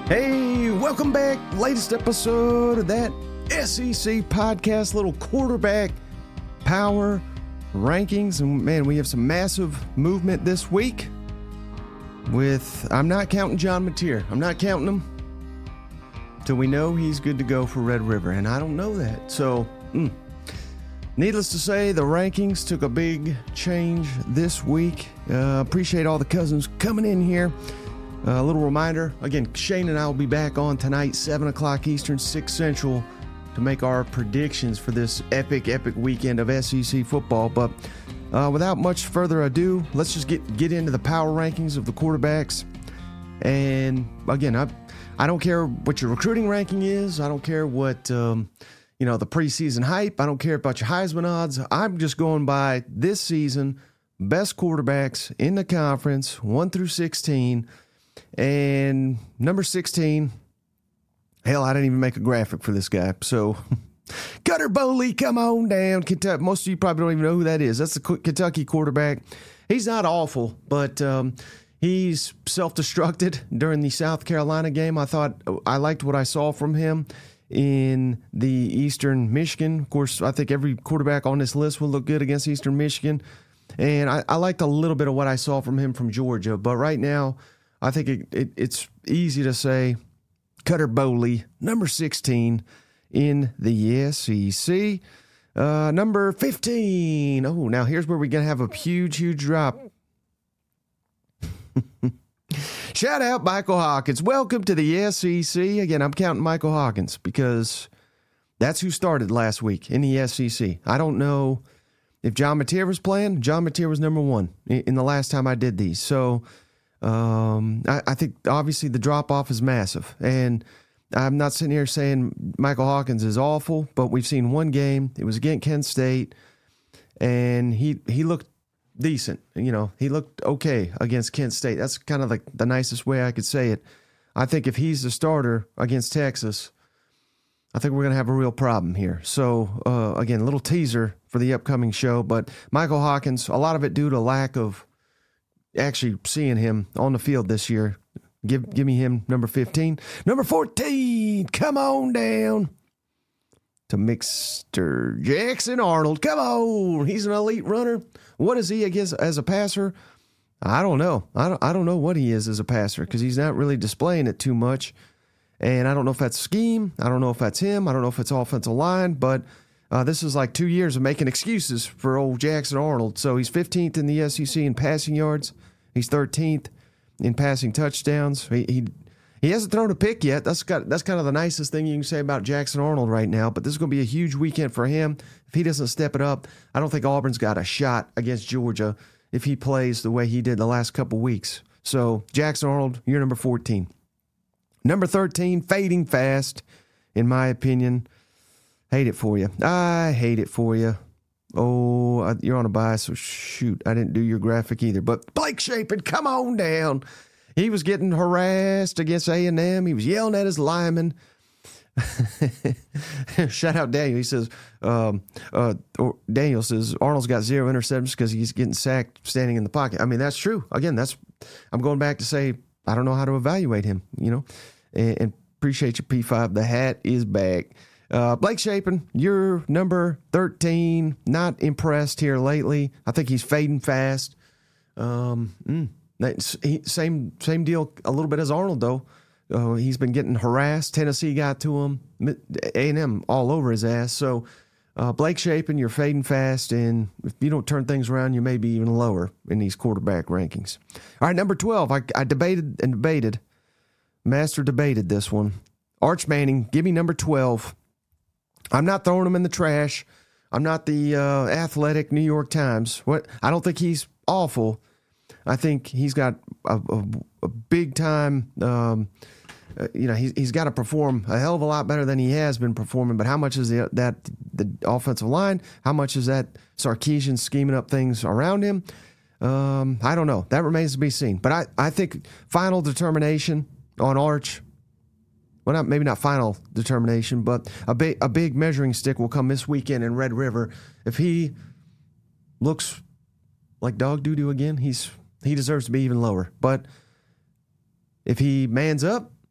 Hey, welcome back. Latest episode of that SEC podcast, little quarterback power rankings. And man, we have some massive movement this week with, I'm not counting John Mateer. I'm not counting him till we know he's good to go for Red River. And I don't know that. So, needless to say, the rankings took a big change this week. Appreciate all the cousins coming in here. A little reminder, again, Shane and I will be back on tonight, 7 o'clock Eastern, 6 Central, to make our predictions for this epic weekend of SEC football. But without much further ado, let's just get into the power rankings of the quarterbacks. And again, I don't care what your recruiting ranking is. I don't care what, the preseason hype. I don't care about your Heisman odds. I'm just going by this season, best quarterbacks in the conference, 1 through 16. And number 16, hell, I didn't even make a graphic for this guy. So, Cutter Boley, come on down. Kentucky. Most of you probably don't even know who that is. That's the Kentucky quarterback. He's not awful, but he's self-destructed during the South Carolina game. I liked what I saw from him in the Eastern Michigan. Of course, I think every quarterback on this list will look good against Eastern Michigan. And I liked a little bit of what I saw from him from Georgia. But right now, I think it's easy to say Cutter Boley, number 16 in the SEC. Number 15. Oh, now here's where we're going to have a huge drop. Shout out Michael Hawkins. Welcome to the SEC. Again, I'm counting Michael Hawkins because that's who started last week in the SEC. I don't know if John Mateer was playing. John Mateer was number 1 in the last time I did these. So, I think obviously the drop off is massive, and I'm not sitting here saying Michael Hawkins is awful, but we've seen one game. It was against Kent State, and he looked decent. He looked okay against Kent State. That's kind of like the nicest way I could say it. I think if he's the starter against Texas, I think we're going to have a real problem here. So, again, a little teaser for the upcoming show, but Michael Hawkins, a lot of it due to lack of actually seeing him on the field this year. Give me him, number 15. Number 14, come on down to Mr. Jackson Arnold. Come on, he's an elite runner. What is he, I guess, as a passer? I don't know. I don't know what he is as a passer because he's not really displaying it too much. And I don't know if that's scheme. I don't know if that's him. I don't know if it's offensive line. But this is like 2 years of making excuses for old Jackson Arnold. So he's 15th in the SEC in passing yards. He's 13th in passing touchdowns. He hasn't thrown a pick yet. That's kind of the nicest thing you can say about Jackson Arnold right now. But this is going to be a huge weekend for him. If he doesn't step it up, I don't think Auburn's got a shot against Georgia if he plays the way he did the last couple weeks. So Jackson Arnold, you're number 14. Number 13, fading fast, in my opinion. Hate it for you. I hate it for you. Oh, you're on a bye, so shoot, I didn't do your graphic either. But Blake Shapen, come on down. He was getting harassed against A&M. He was yelling at his lineman. Shout out Daniel. He says, Daniel says, Arnold's got 0 interceptions because he's getting sacked standing in the pocket. I mean, that's true. Again, I'm going back to say, I don't know how to evaluate him, and appreciate you, P5. The hat is back. Blake Shapen, you're number 13. Not impressed here lately. I think he's fading fast. Same deal a little bit as Arnold, though. He's been getting harassed. Tennessee got to him. A&M all over his ass. So Blake Shapen, you're fading fast, and if you don't turn things around, you may be even lower in these quarterback rankings. All right, number 12. I debated. Master debated this one. Arch Manning, give me number 12. I'm not throwing him in the trash. I'm not the athletic New York Times. I don't think he's awful. I think he's got a big time. He's got to perform a hell of a lot better than he has been performing. But how much is the offensive line? How much is that Sarkisian scheming up things around him? I don't know. That remains to be seen. But I think final determination on Arch. Well, maybe not final determination, but a big measuring stick will come this weekend in Red River. If he looks like dog doo-doo again, he deserves to be even lower. But if he mans up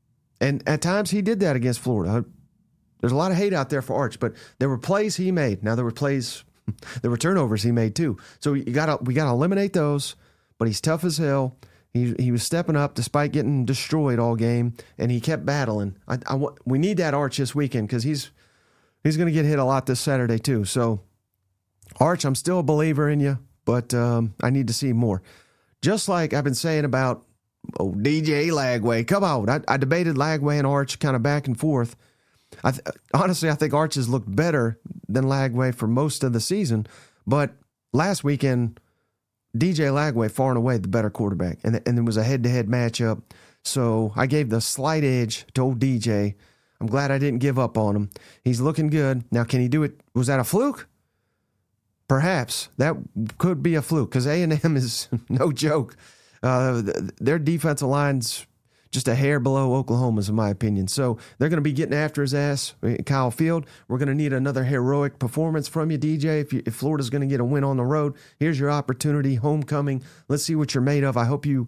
And at times he did that against Florida. There's a lot of hate out there for Arch, but there were plays he made. Now there were turnovers he made too. So we got to eliminate those. But he's tough as hell. He was stepping up despite getting destroyed all game, and he kept battling. We need that Arch this weekend because he's going to get hit a lot this Saturday too. So Arch, I'm still a believer in you, but I need to see more. Just like I've been saying about DJ Lagway. Come on, I debated Lagway and Arch kind of back and forth. Honestly, I think Arch has looked better than Lagway for most of the season, but last weekend, DJ Lagway far and away the better quarterback, and it was a head-to-head matchup, so I gave the slight edge to old DJ. I'm glad I didn't give up on him. He's looking good. Now, can he do it? Was that a fluke? Perhaps. That could be a fluke, because A&M is no joke. Their defensive line's just a hair below Oklahoma's, in my opinion. So they're going to be getting after his ass, Kyle Field. We're going to need another heroic performance from you, DJ. If Florida's going to get a win on the road, here's your opportunity, homecoming. Let's see what you're made of. I hope you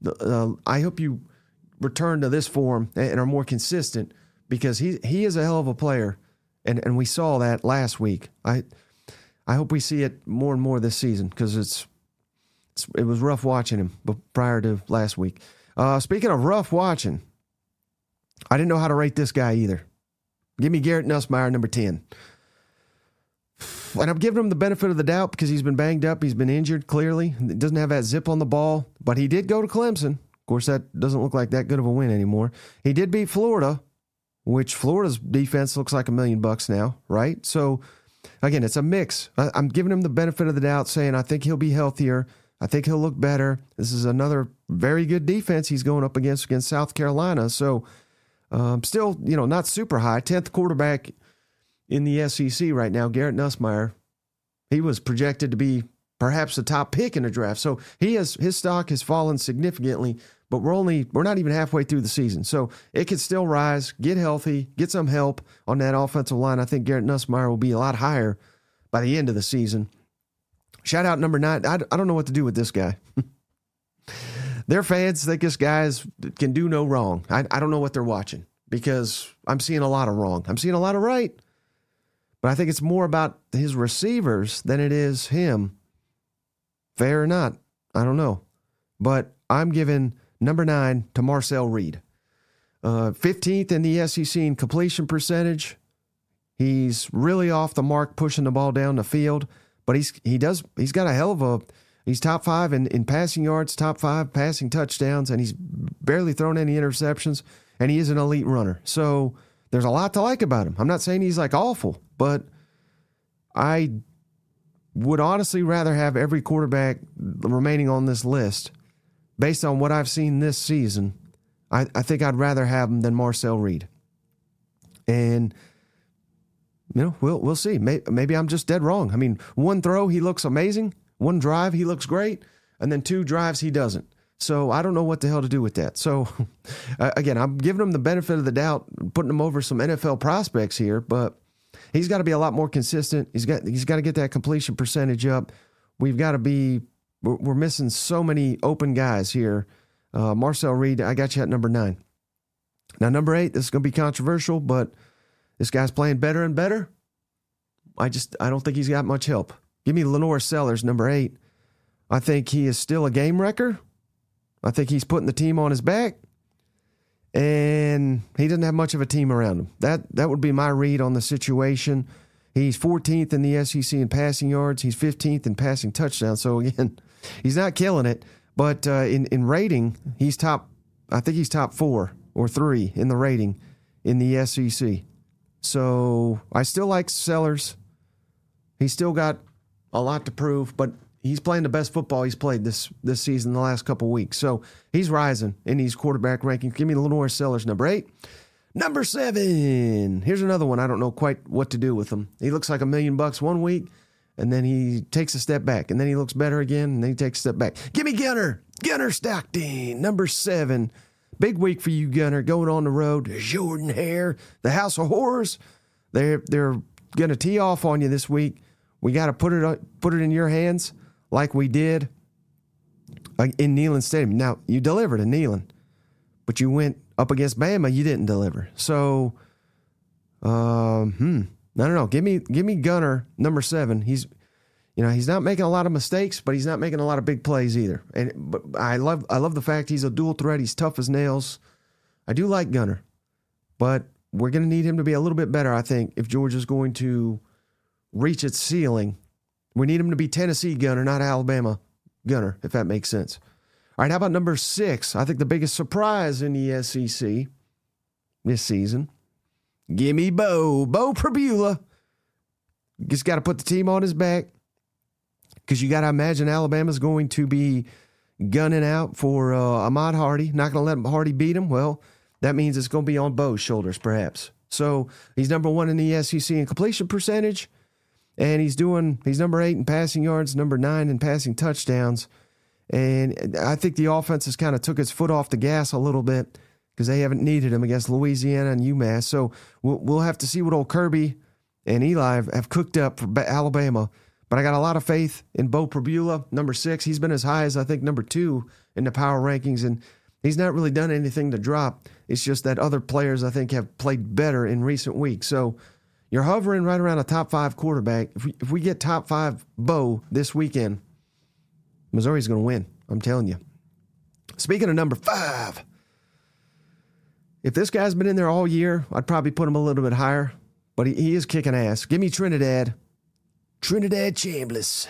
return to this form and are more consistent, because he is a hell of a player, and we saw that last week. I hope we see it more and more this season, because it was rough watching him prior to last week. Speaking of rough watching, I didn't know how to rate this guy either. Give me Garrett Nussmeier, number 10. And I'm giving him the benefit of the doubt because he's been banged up. He's been injured, clearly. He doesn't have that zip on the ball, but he did go to Clemson. Of course, that doesn't look like that good of a win anymore. He did beat Florida, which Florida's defense looks like $1 million now, right? So, again, it's a mix. I'm giving him the benefit of the doubt, saying I think he'll be healthier. I think he'll look better. This is another very good defense he's going up against South Carolina. So, still, not super high. 10th quarterback in the SEC right now, Garrett Nussmeier. He was projected to be perhaps the top pick in the draft. So his stock has fallen significantly, but we're not even halfway through the season. So it could still rise, get healthy, get some help on that offensive line. I think Garrett Nussmeier will be a lot higher by the end of the season. Shout out number 9. I don't know what to do with this guy. Their fans think this guy can do no wrong. I don't know what they're watching, because I'm seeing a lot of wrong. I'm seeing a lot of right. But I think it's more about his receivers than it is him. Fair or not, I don't know. But I'm giving number 9 to Marcel Reed. 15th in the SEC in completion percentage. He's really off the mark pushing the ball down the field. But he's got a hell of a, he's top 5 in passing yards, top 5 passing touchdowns, and he's barely thrown any interceptions, and he is an elite runner. So there's a lot to like about him. I'm not saying he's like awful, but I would honestly rather have every quarterback remaining on this list based on what I've seen this season. I think I'd rather have him than Marcel Reed. And we'll see. Maybe I'm just dead wrong. I mean, one throw, he looks amazing. One drive, he looks great. And then 2 drives, he doesn't. So I don't know what the hell to do with that. So, again, I'm giving him the benefit of the doubt, putting him over some NFL prospects here, but he's got to be a lot more consistent. He's got to get that completion percentage up. We're missing so many open guys here. Marcel Reed, I got you at number 9. Now, number 8, this is going to be controversial, but this guy's playing better and better. I don't think he's got much help. Give me Lenore Sellers, number 8. I think he is still a game wrecker. I think he's putting the team on his back, and he doesn't have much of a team around him. That would be my read on the situation. He's 14th in the SEC in passing yards. He's 15th in passing touchdowns. So, again, he's not killing it. But in rating, he's top 4 or 3 in the rating in the SEC. So I still like Sellers. He's still got a lot to prove, but he's playing the best football he's played this season, the last couple weeks. So he's rising in these quarterback rankings. Give me Lenore Sellers, number 8. Number 7. Here's another one. I don't know quite what to do with him. He looks like $1 million one week, and then he takes a step back, and then he looks better again, and then he takes a step back. Give me Gunner Stockton, number 7. Big week for you, Gunner, going on the road. Jordan Hare, the House of Horrors. They're going to tee off on you this week. We got to put it in your hands like we did in Neyland Stadium. Now, you delivered in Neyland, but you went up against Bama, you didn't deliver. So, I don't know. Give me Gunner, number 7. He's not making a lot of mistakes, but he's not making a lot of big plays either. But I love the fact he's a dual threat. He's tough as nails. I do like Gunner, but we're going to need him to be a little bit better, I think, if Georgia's going to reach its ceiling. We need him to be Tennessee Gunner, not Alabama Gunner, if that makes sense. All right, how about number 6? I think the biggest surprise in the SEC this season. Give me Bo Prabula. Just got to put the team on his back because you got to imagine Alabama's going to be gunning out for Ahmad Hardy. Not going to let Hardy beat him. Well, that means it's going to be on Bo's shoulders, perhaps. So he's number 1 in the SEC in completion percentage, and he's number 8 in passing yards, number 9 in passing touchdowns. And I think the offense has kind of took its foot off the gas a little bit because they haven't needed him against Louisiana and UMass. So we'll have to see what old Kirby and Eli have cooked up for Alabama. But I got a lot of faith in Bo Prabula, number 6. He's been as high as, I think, number 2 in the power rankings, and he's not really done anything to drop. It's just that other players, I think, have played better in recent weeks. So you're hovering right around a top 5 quarterback. If we get top 5 Bo this weekend, Missouri's going to win. I'm telling you. Speaking of number 5, if this guy's been in there all year, I'd probably put him a little bit higher, but he is kicking ass. Give me Trinidad Chambliss.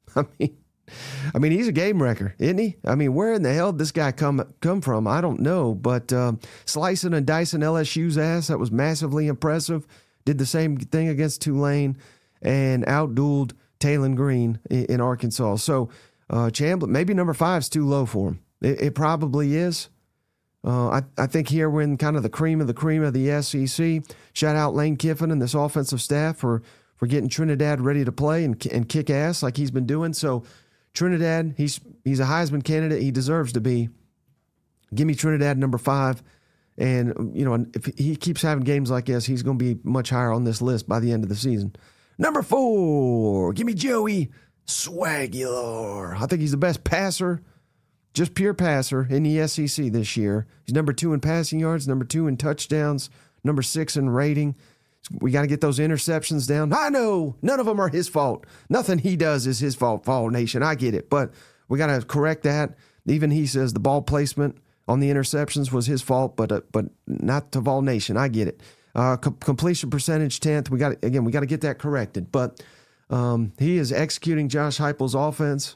I mean, he's a game wrecker, isn't he? I mean, where in the hell did this guy come from? I don't know, but slicing and dicing LSU's ass, that was massively impressive. Did the same thing against Tulane and outdueled Taylon Green in Arkansas. So Chambliss, maybe number 5 is too low for him. It probably is. I think here we're in kind of the cream of the SEC. Shout out Lane Kiffin and this offensive staff for getting Trinidad ready to play and kick ass like he's been doing. So Trinidad, he's a Heisman candidate. He deserves to be. Give me Trinidad number 5. And, if he keeps having games like this, he's going to be much higher on this list by the end of the season. Number 4, give me Joey Swagular. I think he's the best passer, just pure passer in the SEC this year. He's number 2 in passing yards, number 2 in touchdowns, number 6 in rating. We got to get those interceptions down. I know none of them are his fault. Nothing he does is his fault, Fall Nation. I get it, but we got to correct that. Even he says the ball placement on the interceptions was his fault, but not to Vol Nation. I get it. Completion percentage 10th. We got to get that corrected. But he is executing Josh Heupel's offense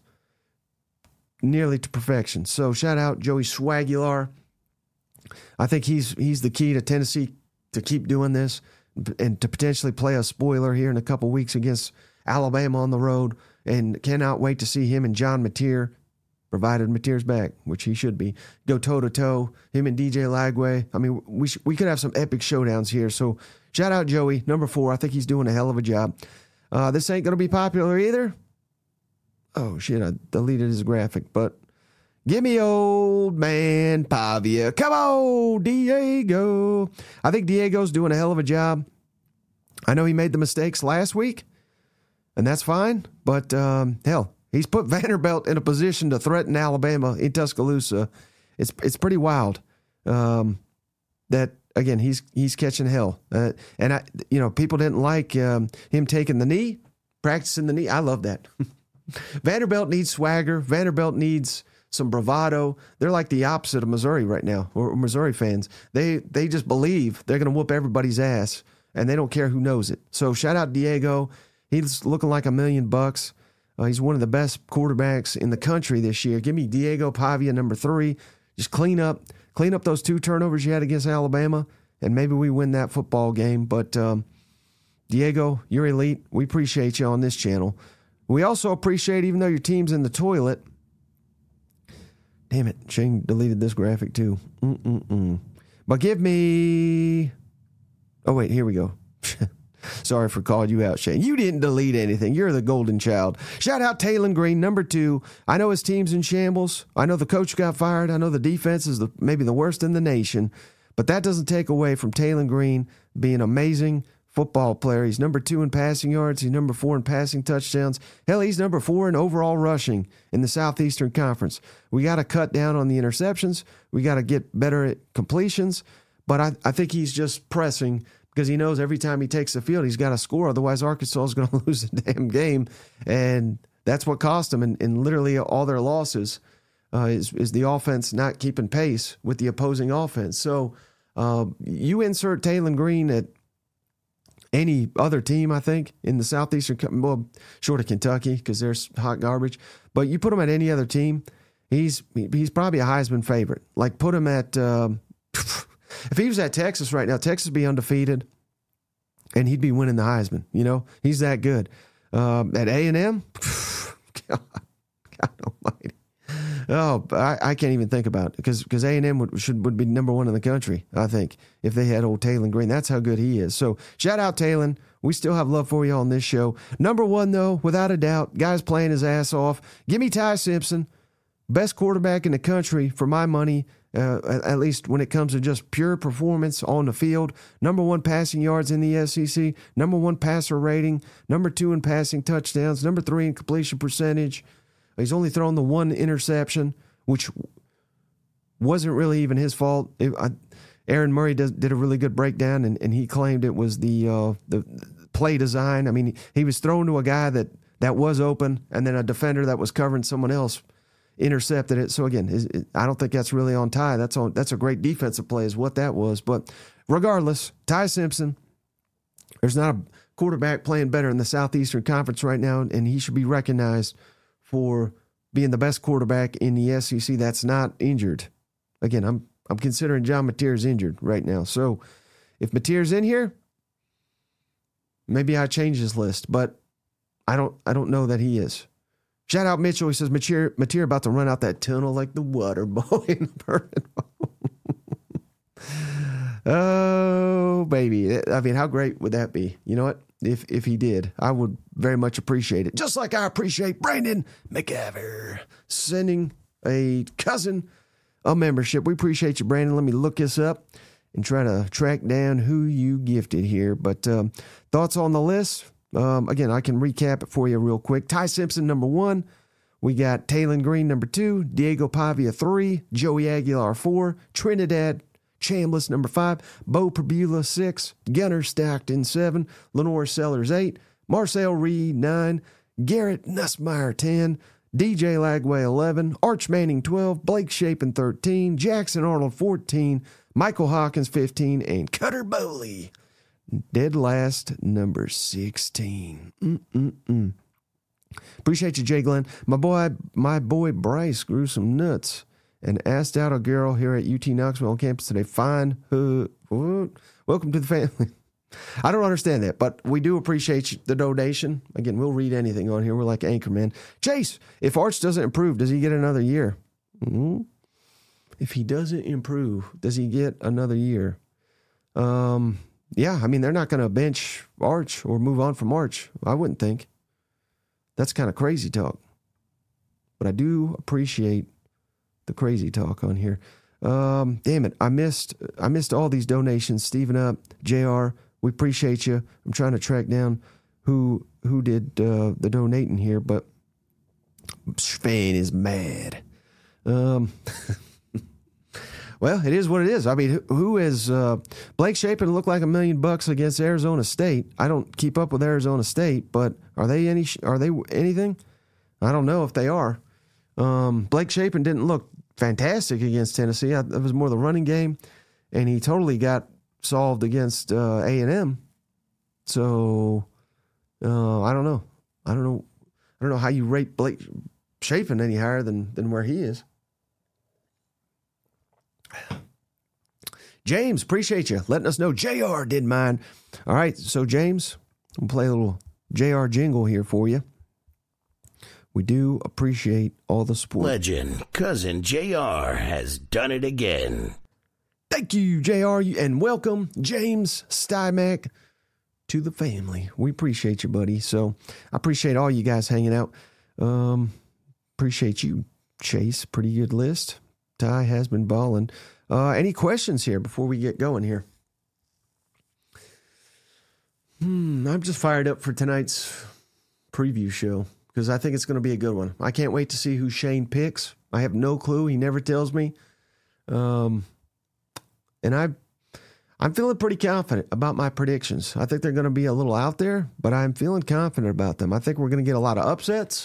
nearly to perfection. So shout out Joey Swagular. I think he's the key to Tennessee to keep doing this and to potentially play a spoiler here in a couple weeks against Alabama on the road. And cannot wait to see him and John Mateer, provided Mateer's back, which he should be, go toe-to-toe, him and DJ Lagway. I mean, we could have some epic showdowns here. So shout out Joey, number 4. I think he's doing a hell of a job. This ain't going to be popular either. Oh, shit, I deleted his graphic. But give me old man Pavia. Come on, Diego. I think Diego's doing a hell of a job. I know he made the mistakes last week, and that's fine. But, hell, he's put Vanderbilt in a position to threaten Alabama in Tuscaloosa. It's pretty wild that, again, he's catching hell. And people didn't like him taking the knee, practicing the knee. I love that. Vanderbilt needs swagger. Vanderbilt needs some bravado. They're like the opposite of Missouri right now, or Missouri fans. They just believe they're going to whoop everybody's ass, and they don't care who knows it. So shout out Diego. He's looking like $1 million. He's one of the best quarterbacks in the country this year. Give me Diego Pavia, number 3. Just clean up those 2 turnovers you had against Alabama, and maybe we win that football game. But Diego, you're elite. We appreciate you on this channel. We also appreciate, even though your team's in the toilet. Damn it, Shane deleted this graphic too. But give me... Oh, wait, here we go. Sorry for calling you out, Shane. You didn't delete anything. You're the golden child. Shout out Taylon Green, number 2. I know his team's in shambles. I know the coach got fired. I know the defense is maybe the worst in the nation. But that doesn't take away from Taylon Green being amazing football player. He's number 2 in passing yards. He's number 4 in passing touchdowns. Hell, he's number 4 in overall rushing in the Southeastern Conference. We got to cut down on the interceptions. We got to get better at completions. But I think he's just pressing because he knows every time he takes the field, he's got to score. Otherwise, Arkansas is going to lose the damn game. And that's what cost them. And literally all their losses is the offense not keeping pace with the opposing offense. So you insert Taylen Green at any other team, I think, in the Southeastern, well, short of Kentucky because there's hot garbage. But you put him at any other team, he's probably a Heisman favorite. Like put him at if he was at Texas right now, Texas would be undefeated, and he'd be winning the Heisman. You know, he's that good. At A&M, God almighty. Oh, I can't even think about it because A&M would be number 1 in the country, I think, if they had old Taylen Green. That's how good he is. So shout out Taylen. We still have love for you on this show. Number 1, though, without a doubt, guy's playing his ass off. Give me Ty Simpson, best quarterback in the country for my money, at least when it comes to just pure performance on the field. Number 1 passing yards in the SEC, number 1 passer rating, number 2 in passing touchdowns, number 3 in completion percentage. He's only thrown the 1 interception, which wasn't really even his fault. Aaron Murray did a really good breakdown, and he claimed it was the play design. I mean, he was thrown to a guy that was open, and then a defender that was covering someone else intercepted it. So again, I don't think that's really on Ty. That's a great defensive play is what that was. But regardless, Ty Simpson, there's not a quarterback playing better in the Southeastern Conference right now, and he should be recognized for being the best quarterback in the SEC that's not injured. Again, I'm considering John Mateer's injured right now. So if Mateer's in here, maybe I change his list, but I don't know that he is. Shout out Mitchell. He says Mateer about to run out that tunnel like the water boy in the burning. Oh, baby. I mean, how great would that be? You know what? If he did, I would very much appreciate it. Just like I appreciate Brandon McGaver sending a cousin a membership. We appreciate you, Brandon. Let me look this up and try to track down who you gifted here. But thoughts on the list? Again, I can recap it for you real quick. Ty Simpson, number 1. We got Taylen Green, number 2. Diego Pavia, 3. Joey Aguilar, 4. Trinidad Chambliss, number 5. Bo Perbula, 6. Gunnar Stockton, 7. Lenore Sellers, 8. Marcel Reed, 9. Garrett Nussmeier, 10. DJ Lagway, 11. Arch Manning, 12. Blake Shapen, 13. Jackson Arnold, 14. Michael Hawkins, 15. And Cutter Boley, dead last, number 16. Appreciate you, Jay Glenn. My boy Bryce grew some nuts and asked out a girl here at UT Knoxville on campus today. Fine. Welcome to the family. I don't understand that, but we do appreciate the donation. Again, we'll read anything on here. We're like Anchorman. Chase, if Arch doesn't improve, does he get another year? If he doesn't improve, does he get another year? Yeah, I mean, they're not going to bench Arch or move on from Arch, I wouldn't think. That's kind of crazy talk. But I do appreciate the crazy talk on here. Damn it, I missed all these donations. Steven Up, JR, we appreciate you. I'm trying to track down who did the donating here, but Sven is mad. Well, it is what it is. I mean, who is Blake Shapen looked like $1 million against Arizona State. I don't keep up with Arizona State, but are they anything? I don't know if they are. Blake Shapen didn't look fantastic against Tennessee. It was more the running game, and he totally got solved against A&M. So I don't know. I don't know how you rate Blake Shapen any higher than where he is. James, appreciate you letting us know. JR did mine. All right, so James, we'll play a little JR jingle here for you. We do appreciate all the support. Legend, Cousin JR has done it again. Thank you, JR, and welcome, James Stymack, to the family. We appreciate you, buddy. So I appreciate all you guys hanging out. Appreciate you, Chase. Pretty good list. Ty has been balling. Any questions here before we get going here? I'm just fired up for tonight's preview show because I think it's going to be a good one. I can't wait to see who Shane picks. I have no clue. He never tells me. And I'm feeling pretty confident about my predictions. I think they're going to be a little out there, but I'm feeling confident about them. I think we're going to get a lot of upsets.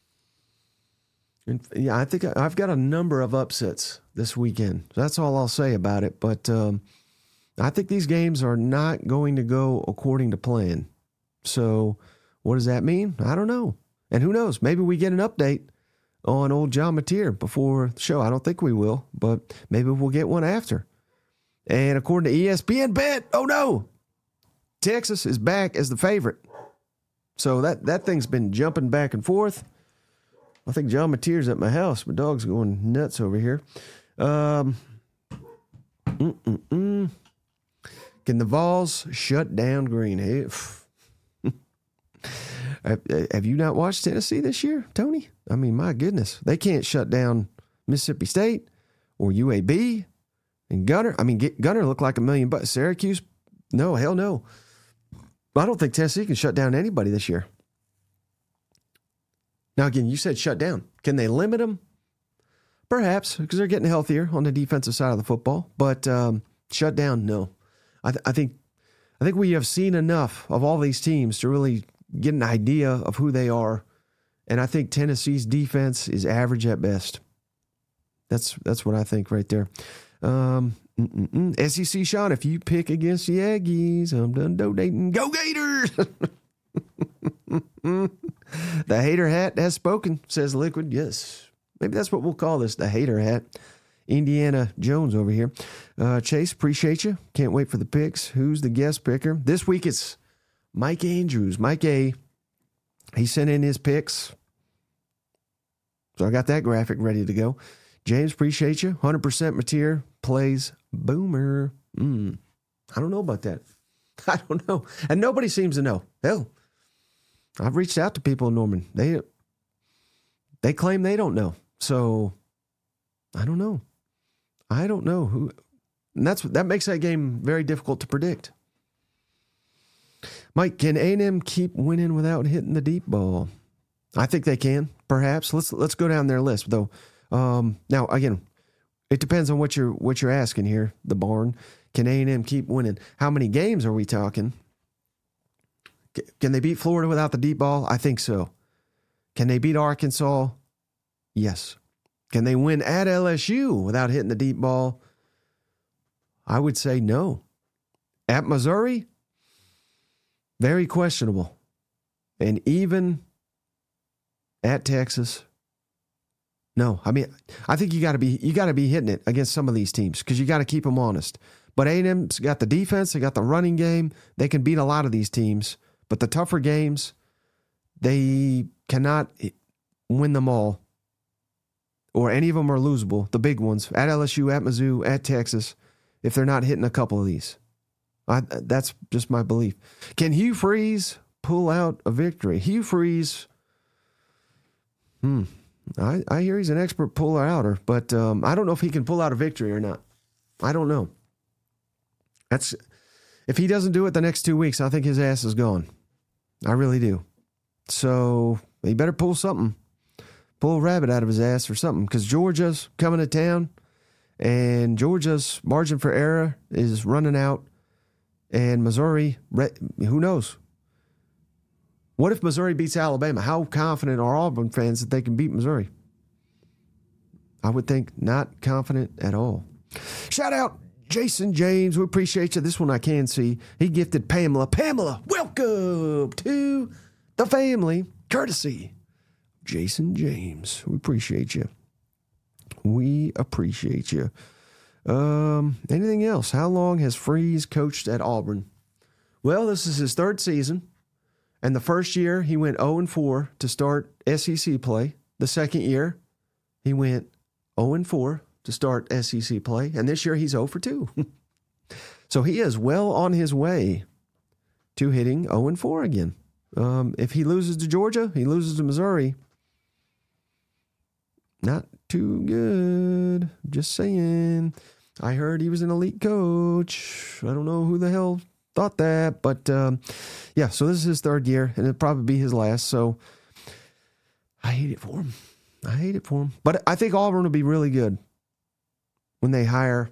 And yeah, I think I've got a number of upsets this weekend. That's all I'll say about it. But I think these games are not going to go according to plan. So what does that mean? I don't know. And who knows? Maybe we get an update on old John Mateer before the show. I don't think we will, but maybe we'll get one after. And according to ESPN Bet, oh no, Texas is back as the favorite. So that thing's been jumping back and forth. I think John Mateer's at my house. My dog's going nuts over here. Can the Vols shut down Green? Hey, have you not watched Tennessee this year, Tony? I mean, my goodness. They can't shut down Mississippi State or UAB and Gunner. I mean, Gunner looked like $1 million. Syracuse? No, hell no. I don't think Tennessee can shut down anybody this year. Now, again, you said shut down. Can they limit them? Perhaps, because they're getting healthier on the defensive side of the football. But shut down, no. I think we have seen enough of all these teams to really get an idea of who they are. And I think Tennessee's defense is average at best. That's what I think right there. SEC Sean, if you pick against the Aggies, I'm done donating. Go Gators! The hater hat has spoken, says Liquid. Yes. Maybe that's what we'll call this, the hater hat. Indiana Jones over here. Chase, appreciate you. Can't wait for the picks. Who's the guest picker? This week it's Mike Andrews. Mike A. He sent in his picks. So I got that graphic ready to go. James, appreciate you. 100% Mateer plays Boomer. I don't know about that. I don't know. And nobody seems to know. Hell, I've reached out to people in Norman. They claim they don't know. So I don't know. I don't know who. And that makes that game very difficult to predict. Mike, can A&M keep winning without hitting the deep ball? I think they can, perhaps. Let's go down their list, though. Now, again, it depends on what you're asking here, the barn. Can A&M keep winning? How many games are we talking? Can they beat Florida without the deep ball? I think so. Can they beat Arkansas? Yes. Can they win at LSU without hitting the deep ball? I would say no. At Missouri? Very questionable. And even at Texas? No. I mean, I think you got to be hitting it against some of these teams because you got to keep them honest. But A&M's got the defense, they got the running game. They can beat a lot of these teams. But the tougher games, they cannot win them all. Or any of them are losable. The big ones, at LSU, at Mizzou, at Texas, if they're not hitting a couple of these. That's just my belief. Can Hugh Freeze pull out a victory? Hugh Freeze, I hear he's an expert puller-outer, but I don't know if he can pull out a victory or not. I don't know. If he doesn't do it the next 2 weeks, I think his ass is gone. I really do. So he better pull something. Pull a rabbit out of his ass or something, because Georgia's coming to town, and Georgia's margin for error is running out, and Missouri, who knows? What if Missouri beats Alabama? How confident are Auburn fans that they can beat Missouri? I would think not confident at all. Shout out Jason James. We appreciate you. This one I can see. He gifted Pamela. Pamela, welcome to the family. Courtesy Jason James. We appreciate you. We appreciate you. Anything else? How long has Freeze coached at Auburn? Well, this is his third season. And the first year, he went 0-4 to start SEC play. The second year, he went 0-4 to start SEC play. And this year, he's 0-2. So he is well on his way to hitting 0-4 again. If he loses to Georgia, he loses to Missouri. Not too good. Just saying. I heard he was an elite coach. I don't know who the hell thought that. But, yeah, so this is his third year, and it'll probably be his last. So I hate it for him. But I think Auburn will be really good when they hire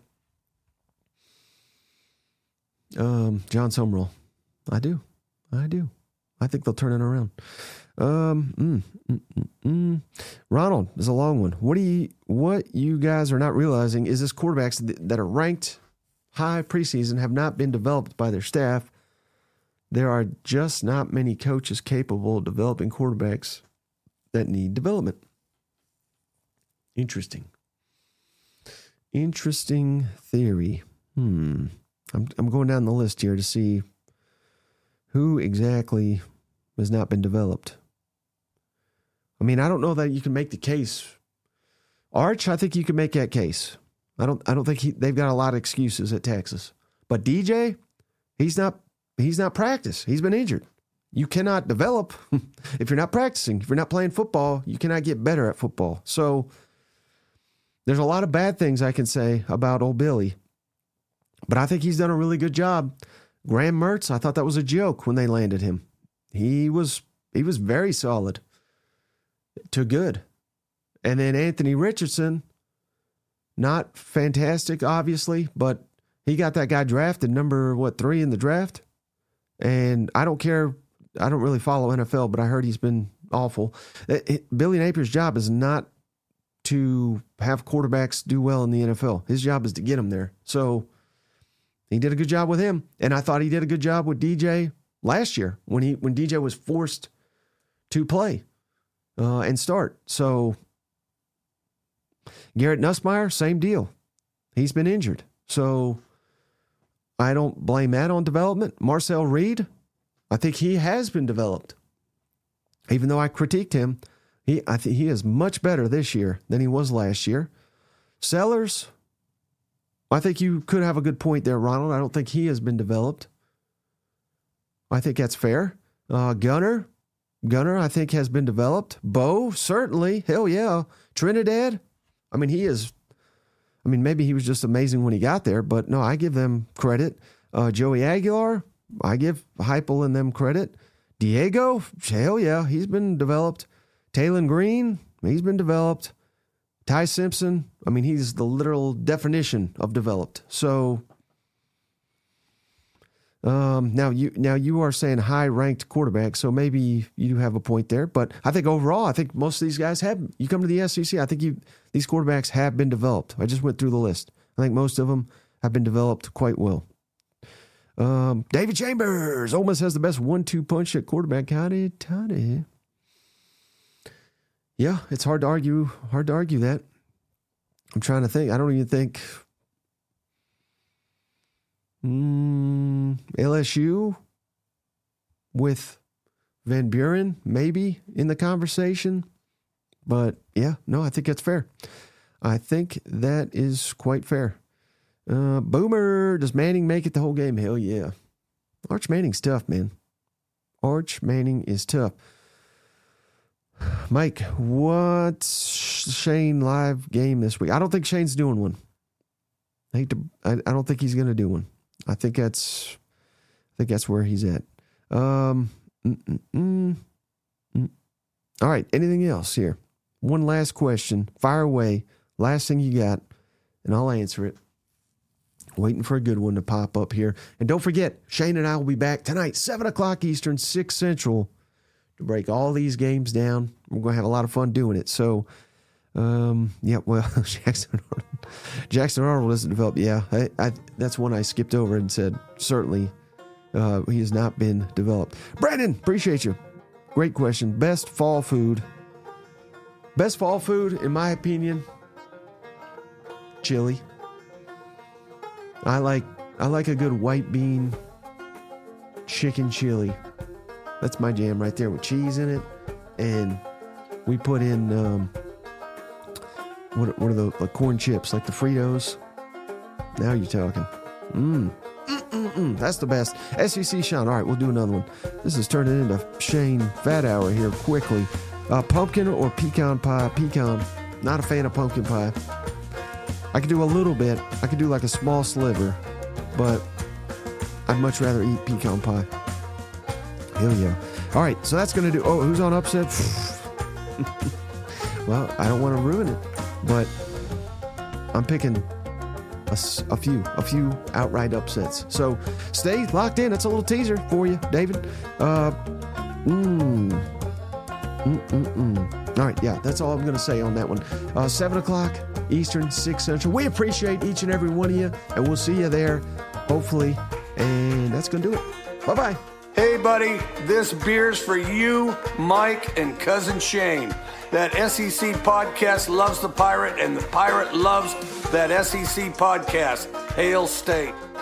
John Sumrall. I do. I think they'll turn it around. Ronald, this is a long one. What you guys are not realizing is this quarterbacks that are ranked high preseason have not been developed by their staff. There are just not many coaches capable of developing quarterbacks that need development. Interesting theory. I'm going down the list here to see who exactly has not been developed. I mean, I don't know that you can make the case. Arch, I think you can make that case. I don't think they've got a lot of excuses at Texas. But DJ, he's not practiced. He's been injured. You cannot develop if you're not practicing. If you're not playing football, you cannot get better at football. So there's a lot of bad things I can say about old Billy, but I think he's done a really good job. Graham Mertz, I thought that was a joke when they landed him. He was very solid to good. And then Anthony Richardson, not fantastic, obviously, but he got that guy drafted number 3 in the draft. And I don't care. I don't really follow NFL, but I heard he's been awful. Billy Napier's job is not to have quarterbacks do well in the NFL. His job is to get them there. So he did a good job with him. And I thought he did a good job with DJ last year when DJ was forced to play and start. So Garrett Nussmeier, same deal. He's been injured. So I don't blame that on development. Marcel Reed, I think he has been developed. Even though I critiqued him, I think he is much better this year than he was last year. Sellers, I think you could have a good point there, Ronald. I don't think he has been developed. I think that's fair. Gunner, I think, has been developed. Bo, certainly. Hell yeah. Trinidad, maybe he was just amazing when he got there, but no, I give them credit. Joey Aguilar, I give Heupel and them credit. Diego, hell yeah, he's been developed. Taylon Green, he's been developed. Ty Simpson, he's the literal definition of developed. So now you are saying high-ranked quarterback, so maybe you do have a point there. But I think overall, I think most of these guys have. You come to the SEC, I think these quarterbacks have been developed. I just went through the list. I think most of them have been developed quite well. David Chambers, Ole Miss has the best 1-2 punch at quarterback. Howdy. Yeah, it's hard to argue that. I'm trying to think. I don't even think LSU with Van Buren maybe in the conversation. But yeah, no, I think that's fair. I think that is quite fair. Boomer, does Manning make it the whole game? Hell yeah. Arch Manning's tough, man. Arch Manning is tough. Mike, what's Shane live game this week? I don't think Shane's doing one. I don't think he's going to do one. I think that's where he's at. All right. Anything else here? One last question. Fire away. Last thing you got, and I'll answer it. Waiting for a good one to pop up here. And don't forget, Shane and I will be back tonight, 7 o'clock Eastern, 6 Central, to break all these games down. We're going to have a lot of fun doing it. So, Jackson Arnold isn't developed. Yeah, that's one I skipped over and said, certainly he has not been developed. Brandon, appreciate you. Great question. Best fall food, in my opinion, chili. I like a good white bean chicken chili. That's my jam right there with cheese in it. And we put in, what are the corn chips, like the Fritos? Now you're talking. That's the best. SEC Sean. All right, we'll do another one. This is turning into Shane Fat Hour here quickly. Pumpkin or pecan pie? Pecan. Not a fan of pumpkin pie. I could do a little bit. I could do like a small sliver, but I'd much rather eat pecan pie. Hell yeah. All right, so that's going to do... Oh, who's on upset? Well, I don't want to ruin it, but I'm picking a few outright upsets. So stay locked in. That's a little teaser for you, David. All right, yeah, that's all I'm going to say on that one. 7 o'clock Eastern, 6 Central. We appreciate each and every one of you, and we'll see you there, hopefully. And that's going to do it. Bye-bye. Hey, buddy, this beer's for you, Mike, and Cousin Shane. That SEC podcast loves the Pirate, and the Pirate loves that SEC podcast. Hail State.